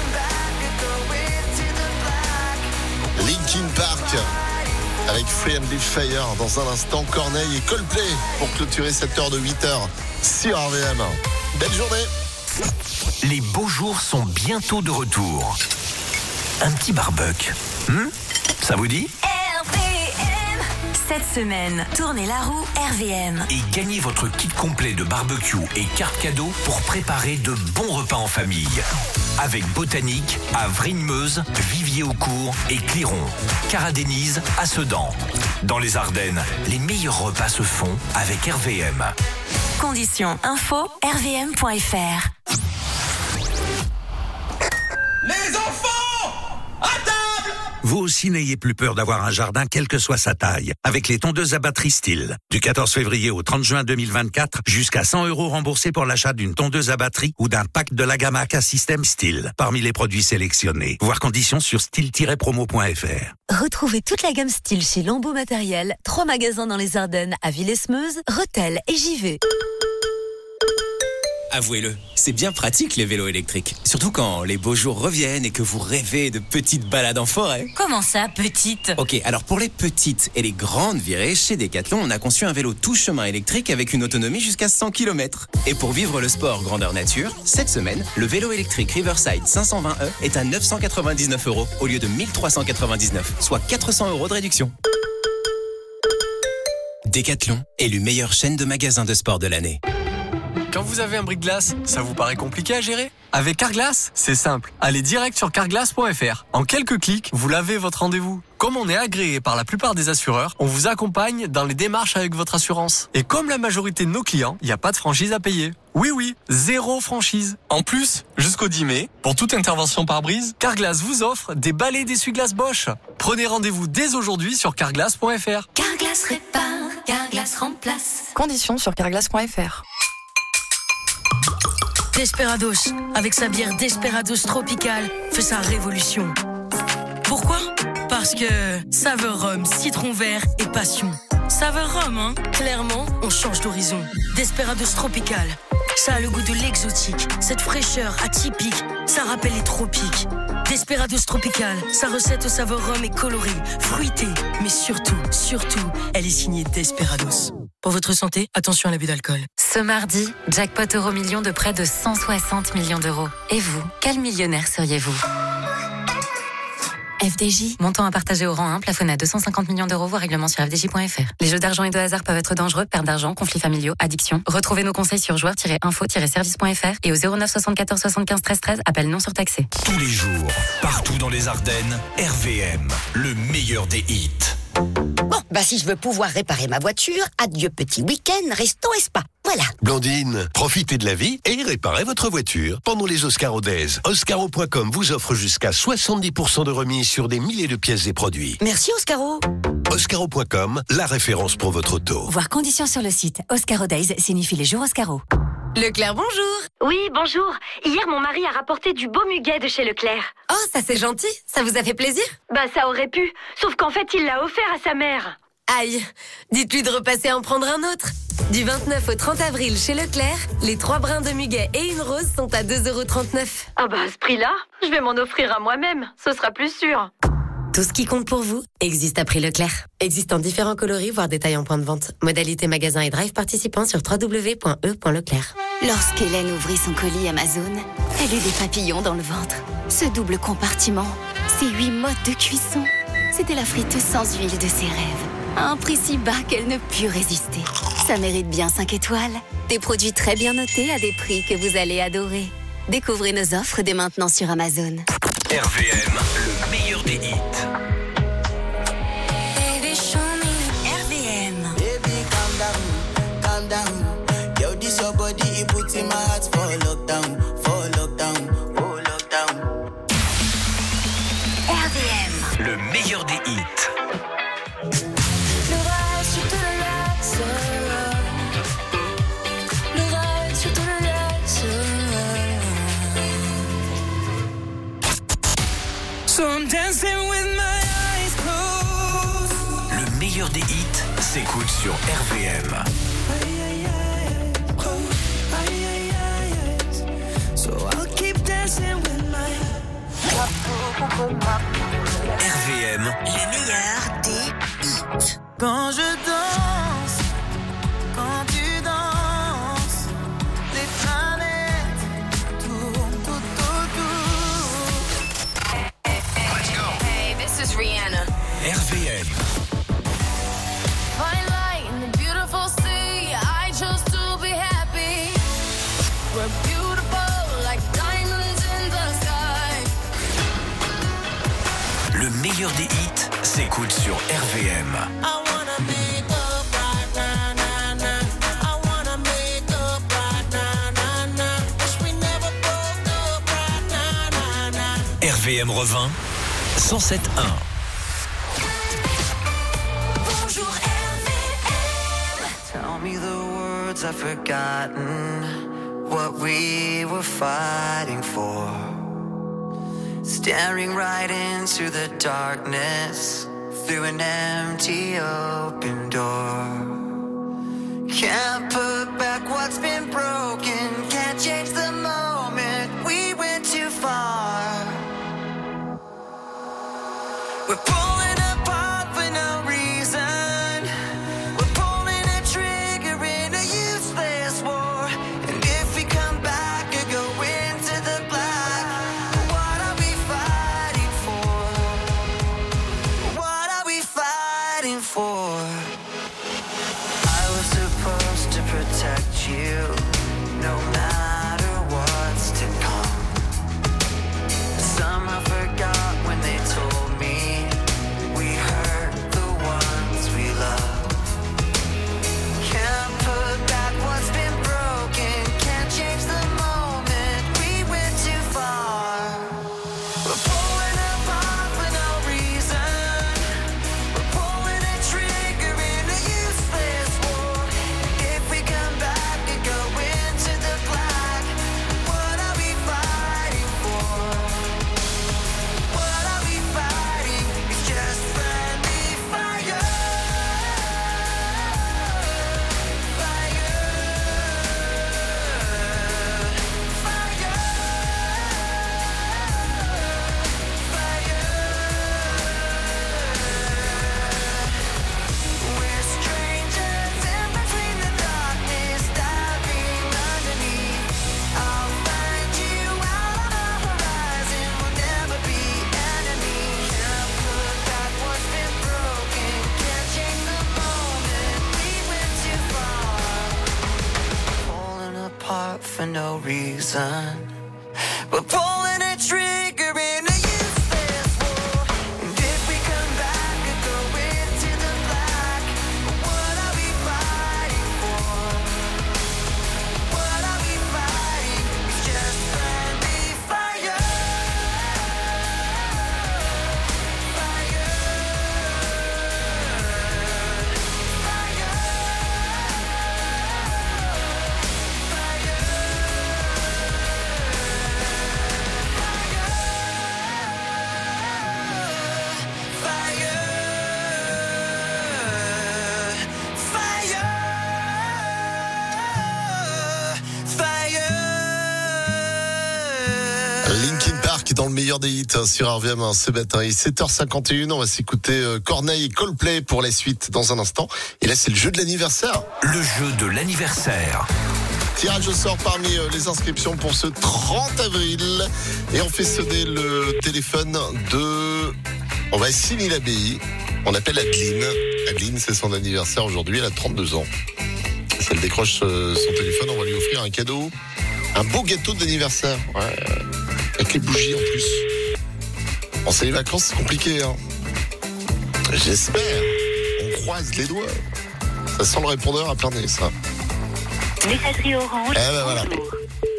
Linkin Park avec Friendly Fire dans un instant. Corneille et Coldplay pour clôturer cette heure de huit heures sur R V M. Belle journée. Les beaux jours sont bientôt de retour. Un petit barbecue. Hmm Ça vous dit ? R V M. Cette semaine, tournez la roue R V M. Et gagnez votre kit complet de barbecue et carte cadeau pour préparer de bons repas en famille. Avec Botanique, à Vrigne-Meuse, Vivier-au-Court et Cliron. Caradénise à Sedan. Dans les Ardennes, les meilleurs repas se font avec R V M. Conditions info r v m point f r. Les enfants, à table! Vous aussi n'ayez plus peur d'avoir un jardin quelle que soit sa taille, avec les tondeuses à batterie Stihl. Du quatorze février au trente juin deux mille vingt-quatre, jusqu'à cent euros remboursés pour l'achat d'une tondeuse à batterie ou d'un pack de la gamme A K System Stihl, parmi les produits sélectionnés. Voir conditions sur stihl tiret promo point f r. Retrouvez toute la gamme Stihl chez Lambeau Matériel, trois magasins dans les Ardennes à Villesmeuse, Rethel et Givet. Avouez-le, c'est bien pratique les vélos électriques. Surtout quand les beaux jours reviennent et que vous rêvez de petites balades en forêt. Comment ça, petite ? Ok, alors pour les petites et les grandes virées, chez Decathlon, on a conçu un vélo tout chemin électrique avec une autonomie jusqu'à cent kilomètres. Et pour vivre le sport grandeur nature, cette semaine, le vélo électrique Riverside cinq cent vingt E est à neuf cent quatre-vingt-dix-neuf euros au lieu de mille trois cent quatre-vingt-dix-neuf, soit quatre cents euros de réduction. Decathlon, élu meilleure chaîne de magasins de sport de l'année. Quand vous avez un bris-de-glace, ça vous paraît compliqué à gérer ? Avec Carglass, c'est simple. Allez direct sur carglass point f r. En quelques clics, vous lavez votre rendez-vous. Comme on est agréé par la plupart des assureurs, on vous accompagne dans les démarches avec votre assurance. Et comme la majorité de nos clients, il n'y a pas de franchise à payer. Oui, oui, zéro franchise. En plus, jusqu'au dix mai, pour toute intervention par brise, Carglass vous offre des balais d'essuie-glace Bosch. Prenez rendez-vous dès aujourd'hui sur carglass point f r. Carglass répare, Carglass remplace. Conditions sur carglass point f r. Desperados, avec sa bière Desperados Tropical, fait sa révolution. Pourquoi ? Parce que saveur rhum, citron vert et passion. Saveur rhum, hein ? Clairement, on change d'horizon. Desperados Tropical, ça a le goût de l'exotique. Cette fraîcheur atypique, ça rappelle les tropiques. Desperados Tropical, sa recette au saveur rhum est colorée, fruitée, mais surtout, surtout, elle est signée Desperados. Pour votre santé, attention à l'abus d'alcool. Ce mardi, jackpot euro million de près de cent soixante millions d'euros. Et vous, quel millionnaire seriez-vous ? F D J, montant à partager au rang un, plafonné à deux cent cinquante millions d'euros, voire règlement sur f d j point f r. Les jeux d'argent et de hasard peuvent être dangereux, perte d'argent, conflits familiaux, addiction. Retrouvez nos conseils sur joueurs tiret info tiret service point f r et au zéro neuf soixante-quatorze soixante-quinze treize treize, appel non surtaxé. Tous les jours, partout dans les Ardennes, R V M, le meilleur des hits. Bon, bah si je veux pouvoir réparer ma voiture, adieu petit week-end, resto et spa. Voilà. Blandine, profitez de la vie et réparez votre voiture. Pendant les Oscaro Days, Oscaro point com vous offre jusqu'à soixante-dix pour cent de remise sur des milliers de pièces et produits. Merci Oscaro. Oscaro point com, la référence pour votre auto. Voir conditions sur le site. Oscaro Days signifie les jours Oscaro. Leclerc, bonjour. Oui, bonjour. Hier, mon mari a rapporté du beau muguet de chez Leclerc. Oh, ça c'est gentil. Ça vous a fait plaisir ? Bah, ça aurait pu. Sauf qu'en fait, il l'a offert à sa mère. Aïe, dites-lui de repasser en prendre un autre. Du vingt-neuf au trente avril chez Leclerc, les trois brins de muguet et une rose sont à deux euros trente-neuf. Ah bah à ce prix-là, je vais m'en offrir à moi-même, ce sera plus sûr. Tout ce qui compte pour vous existe à prix Leclerc. Existe en différents coloris, voire détails en point de vente. Modalité magasin et drive participants sur w w w point e point leclerc. Lorsqu'Hélène ouvrit son colis Amazon, elle eut des papillons dans le ventre. Ce double compartiment, ces huit modes de cuisson, c'était la friteuse sans huile de ses rêves. À un prix si bas qu'elle ne put résister. Ça mérite bien cinq étoiles. Des produits très bien notés à des prix que vous allez adorer. Découvrez nos offres dès maintenant sur Amazon. R V M, le meilleur des hits. Baby, show me. heart's for lockdown, for lockdown, for lockdown. R V M, le meilleur des hits. Le rêve sur tout le lac, le rêve sur tout le lac. So I'm dancing with my eyes closed. Le meilleur des hits s'écoute sur R V M. So I'll keep dancing with my R V M, Le meilleur des hits. Quand je danse, quand tu danses, les planètes tournent tout autour. Let's go. Hey, this is Rihanna. R V M, Fine light in the beautiful sea. I chose to be happy. We're beautiful like diamonds in the sky. le meilleur des hits s'écoute sur R V M. I wanna make up right now, now, now. I wanna make up right now, now, now. Wish we never broke up right now, now, now. R V M revint cent sept point un. Bonjour R V M. Tell me the words I've forgotten, what we were fighting for. Staring right into the darkness, through an empty open door. Can't put back what's been broken, can't change the moment, we went too far. We're pulling apart for no reason. We're pulling a trigger in a useless war. And if we come back or go into the black, what are we fighting for? What are we fighting for? I was supposed to protect you, no matter what's to come. Somehow forgot when they told me we hurt the ones we love. Can't put back what's been broken, can't change the moment, we went too far. We're pulling apart for no reason. We're pulling a trigger in a useless war. If we come back and go into the black, what are we fighting for? What are we fighting? It's just friendly fire. Fire. Fire. We're strangers in between the darkness, diving underneath. I'll find you out on the horizon, we'll never be enemies. Can't put back what's been broken, can't change the moment, we went too far. Falling apart for no reason. We're pulling a trigger in a useless war. And if we come back and go into the black, what are we fighting for? What are we fighting? It's just friendly fire. Fire. Linkin Park dans le meilleur des hits sur R V M ce matin. Il est sept heures cinquante et une, on va s'écouter Corneille et Coldplay pour la suite dans un instant. Et là, c'est le jeu de l'anniversaire. Le jeu de l'anniversaire. Tirage au sort parmi les inscriptions pour ce trente avril. Et on fait sonner le téléphone de... On va signer l'abbaye. On appelle Adeline. Adeline, c'est son anniversaire aujourd'hui. Elle a trente-deux ans. Si elle décroche son téléphone, on va lui offrir un cadeau. Un beau gâteau d'anniversaire. Ouais. Avec les bougies en plus. Bon, c'est les vacances, c'est compliqué. Hein. J'espère. On croise les doigts. Ça sent le répondeur à plein nez, ça. Messagerie Orange. Eh ben voilà.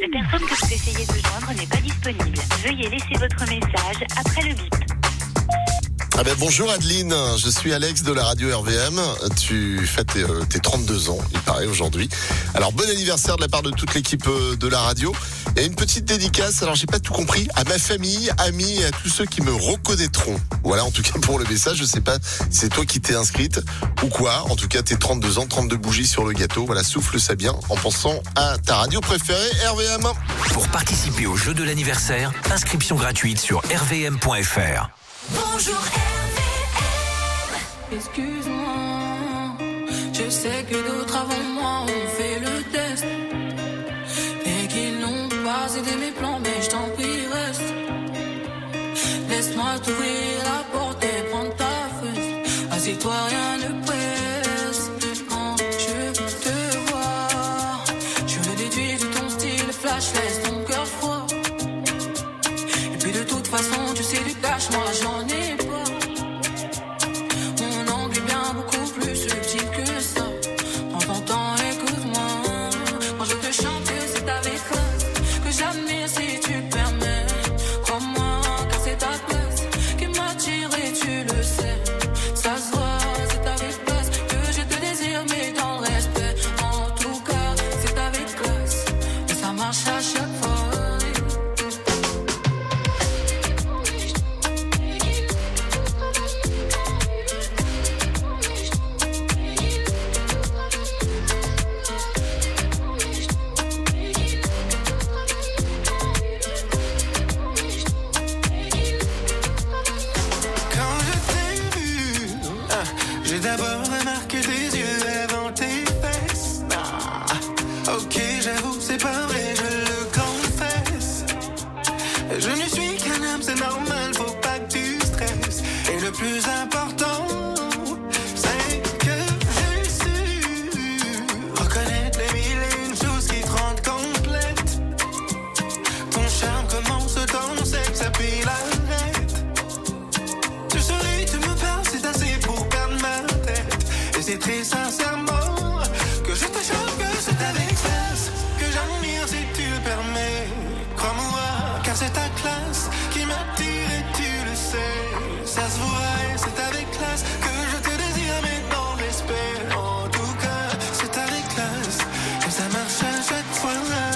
La personne que vous essayez de joindre n'est pas disponible. Veuillez laisser votre message après le bip. Ah ben bonjour Adeline, je suis Alex de la radio R V M. Tu fêtes tes, euh, tes trente-deux ans, il paraît, aujourd'hui. Alors bon anniversaire de la part de toute l'équipe euh, de la radio. Et une petite dédicace, alors j'ai pas tout compris, à ma famille, amis et à tous ceux qui me reconnaîtront. Voilà, en tout cas pour le message, je sais pas si c'est toi qui t'es inscrite ou quoi. En tout cas, tes trente-deux ans, trente-deux bougies sur le gâteau. Voilà, souffle ça bien en pensant à ta radio préférée, R V M. Pour participer au jeu de l'anniversaire, inscription gratuite sur r v m point f r. Bonjour R V M. Excuse-moi, je sais que d'autres avant moi ont fait le test et qu'ils n'ont pas aidé mes plans, mais je t'en prie reste. Laisse-moi t'ouvrir la porte et prendre ta fesse. Assieds-toi, rien ne presse. Quand je te vois, je le déduis de ton style flash, laisse ton cœur froid. Et puis de toute façon, tu sais du cash, moi j'en ai pas. Mon angle est bien beaucoup plus subtil que ça. Prends ton temps, écoute-moi. Quand je te chante, c'est avec classe que j'admire si tu permets. Crois-moi, car c'est ta place qui m'attire et tu le sais. Ça se voit, c'est avec classe que je te désire, mais dans le respect. En tout cas, c'est avec classe et ça marche à chaque fois. Quand je t'ai vu, ah, j'ai d'abord remarqué tes yeux avant tes fesses. Ah, ok, j'avoue, c'est pas vrai, je le confesse. Je ne suis qu'un homme, c'est normal, faut pas que tu stresses. Et le plus important, c'est que j'ai su reconnaître les mille et une choses qui te rendent complète. Ton charme commence dans le sexe, puis l'arrête. Tu souris, tu me parles, c'est assez pour perdre ma tête. Et c'est très sincèrement que je te chante, que c'est avec classe que j'admire si tu le permets. Crois-moi, car c'est ta classe qui m'attire et tu le sais. Ça se voit et c'est avec classe que je te désire, mais dans le respect. En tout cas, c'est avec classe et ça marche à chaque fois.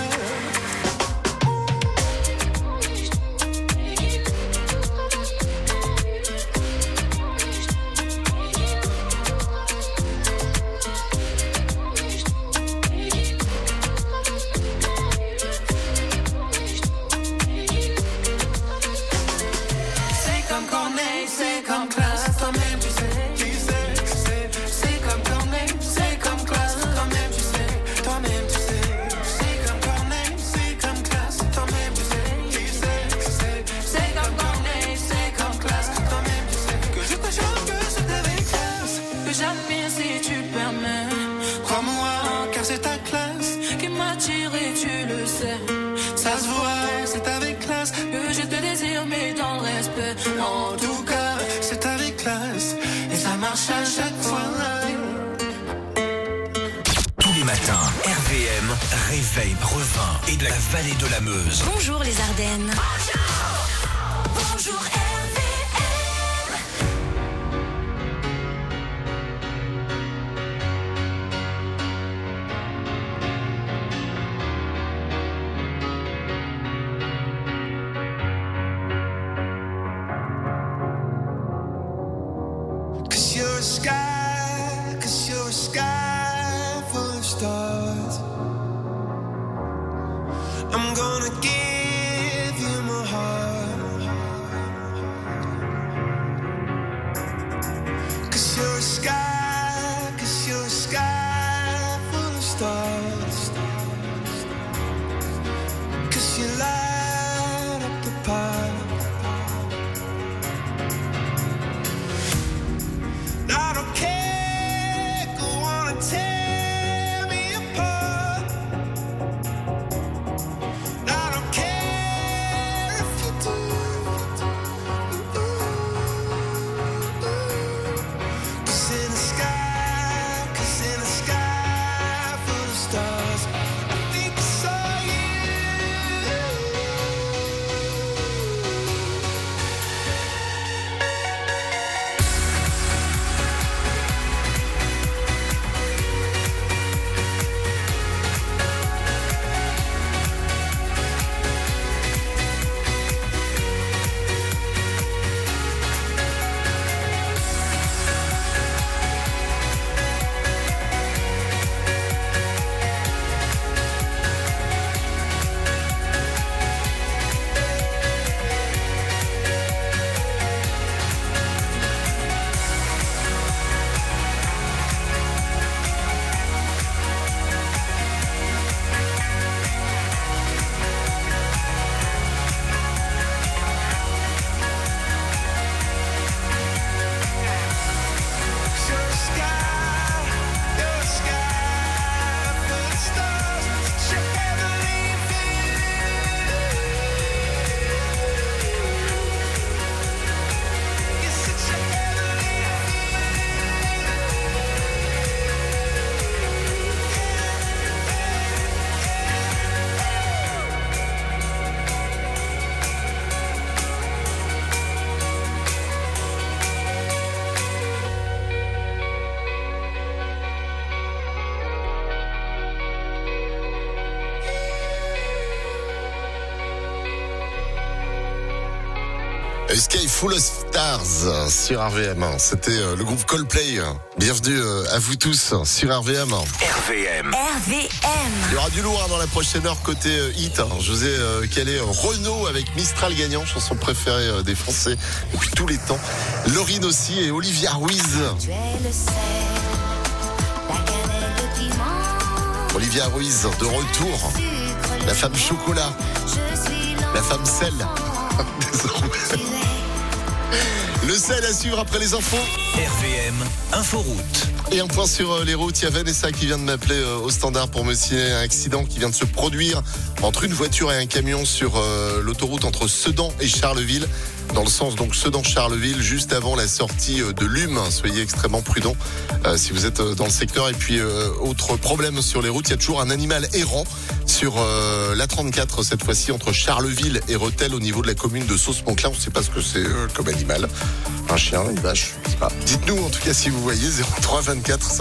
C'est comme Corneille, c'est comme classe, toi-même tu sais, tu sais, tu sais. C'est comme Corneille, c'est comme classe, toi-même tu sais, toi-même tu sais. C'est comme Corneille, c'est comme classe, toi-même tu sais, tu sais, tu sais. C'est comme Corneille, c'est comme classe, toi-même tu sais. Que je te chante, que c'est avec classe que j'admire si tu permets. Crois-moi, car c'est ta classe qui m'attire et tu le sais. Ça se voit, c'est avec classe que je te désire, mais dans le respect. En tout cas, c'est avec classe et ça marche à chaque fois. Tous les matins, R V M réveille Brevin et de la vallée de la Meuse. Bonjour les Ardennes. Bonjour R V Cause you're a sky, cause you're a sky full of stars. I'm gonna give you my heart. Sky Full of Stars sur R V M. C'était euh, le groupe Coldplay. Bienvenue euh, à vous tous sur R V M. R V M. R V M. Il y aura du lourd hein, dans la prochaine heure côté euh, hit. Hein. Je vous ai euh, calé euh, Renaud avec Mistral gagnant, chanson préférée euh, des Français depuis tous les temps. Laurine aussi et Olivia Ruiz. Olivia Ruiz de retour. La femme chocolat. La femme sel. Désormais. Le sel à suivre après les infos. R V M, Inforoute. Et un point sur euh, les routes. Il y a Vanessa qui vient de m'appeler euh, au standard pour me signaler un accident qui vient de se produire entre une voiture et un camion sur euh, l'autoroute entre Sedan et Charleville. Dans le sens donc Sedan-Charleville, juste avant la sortie euh, de Lume. Soyez extrêmement prudents euh, si vous êtes euh, dans le secteur. Et puis, euh, autre problème sur les routes, il y a toujours un animal errant sur euh, l'A trente-quatre, cette fois-ci entre Charleville et Rethel, au niveau de la commune de Sauce-Monclin. On ne sait pas ce que c'est euh, comme animal. Un chien, une vache, je sais pas. Dites-nous en tout cas si vous voyez zéro trois vingt-quatre